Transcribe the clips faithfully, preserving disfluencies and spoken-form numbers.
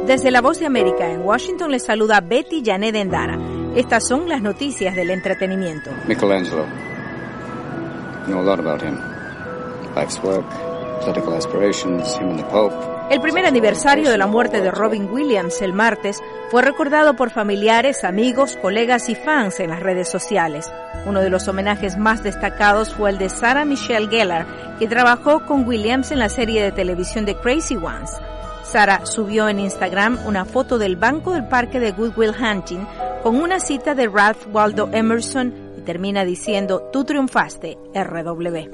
Desde La Voz de América en Washington les saluda Betty Janet Endara. Estas son las noticias del entretenimiento. Michelangelo. You know a lot about him. Life's work, political aspirations, him and the Pope. El primer aniversario de la muerte de Robin Williams el martes fue recordado por familiares, amigos, colegas y fans en las redes sociales. Uno de los homenajes más destacados fue el de Sarah Michelle Gellar, que trabajó con Williams en la serie de televisión de Crazy Ones. Sarah subió en Instagram una foto del banco del parque de Good Will Hunting con una cita de Ralph Waldo Emerson y termina diciendo: "Tú triunfaste, R W".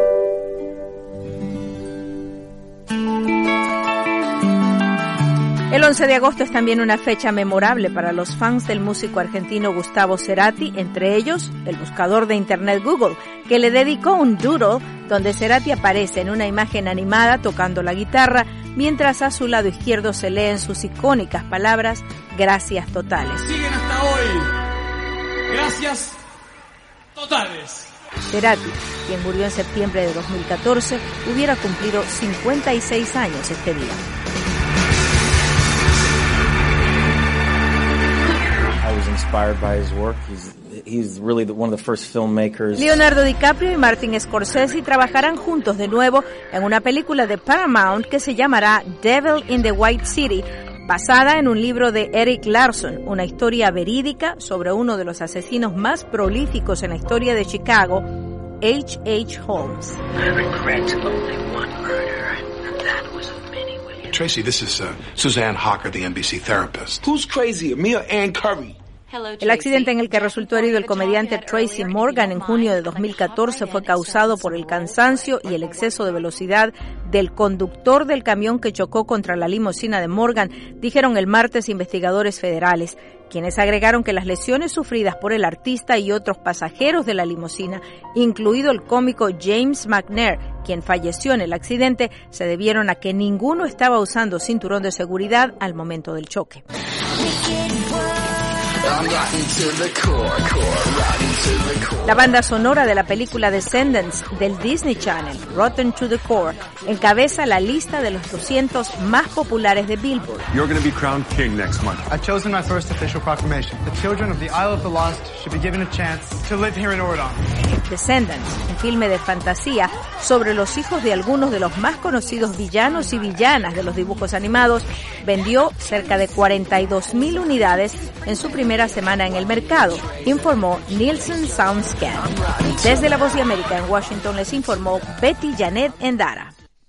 El once de agosto es también una fecha memorable para los fans del músico argentino Gustavo Cerati, entre ellos el buscador de internet Google, que le dedicó un doodle donde Cerati aparece en una imagen animada tocando la guitarra, mientras a su lado izquierdo se leen sus icónicas palabras "Gracias totales". Siguen hasta hoy. Gracias totales. Cerati, quien murió en septiembre de dos mil catorce, hubiera cumplido cincuenta y seis años este día. Leonardo DiCaprio y Martin Scorsese trabajarán juntos de nuevo en una película de Paramount que se llamará Devil in the White City, basada en un libro de Eric Larson, una historia verídica sobre uno de los asesinos más prolíficos en la historia de Chicago, H H. Holmes. I regret only one murder, and that was of many, William. Tracy, this is uh, Suzanne Hocker, the N B C therapist. Who's crazier, me or Ann Curry? El accidente en el que resultó herido el comediante Tracy Morgan en junio de dos mil catorce fue causado por el cansancio y el exceso de velocidad del conductor del camión que chocó contra la limusina de Morgan, dijeron el martes investigadores federales, quienes agregaron que las lesiones sufridas por el artista y otros pasajeros de la limusina, incluido el cómico James McNair, quien falleció en el accidente, se debieron a que ninguno estaba usando cinturón de seguridad al momento del choque. La banda sonora de la película Descendants del Disney Channel, Rotten to the Core, encabeza la lista de los doscientos más populares de Billboard. You're going to be crowned king next month. I've chosen my first official proclamation. The children of the Isle of the Lost should be given a chance to live here in Ordon. Descendants, un filme de fantasía sobre los hijos de algunos de los más conocidos villanos y villanas de los dibujos animados, vendió cerca de cuarenta y dos mil unidades en su primera semana en el mercado, informó Nielsen SoundScan. Desde La Voz de América en Washington les informó Betty Janet Endara.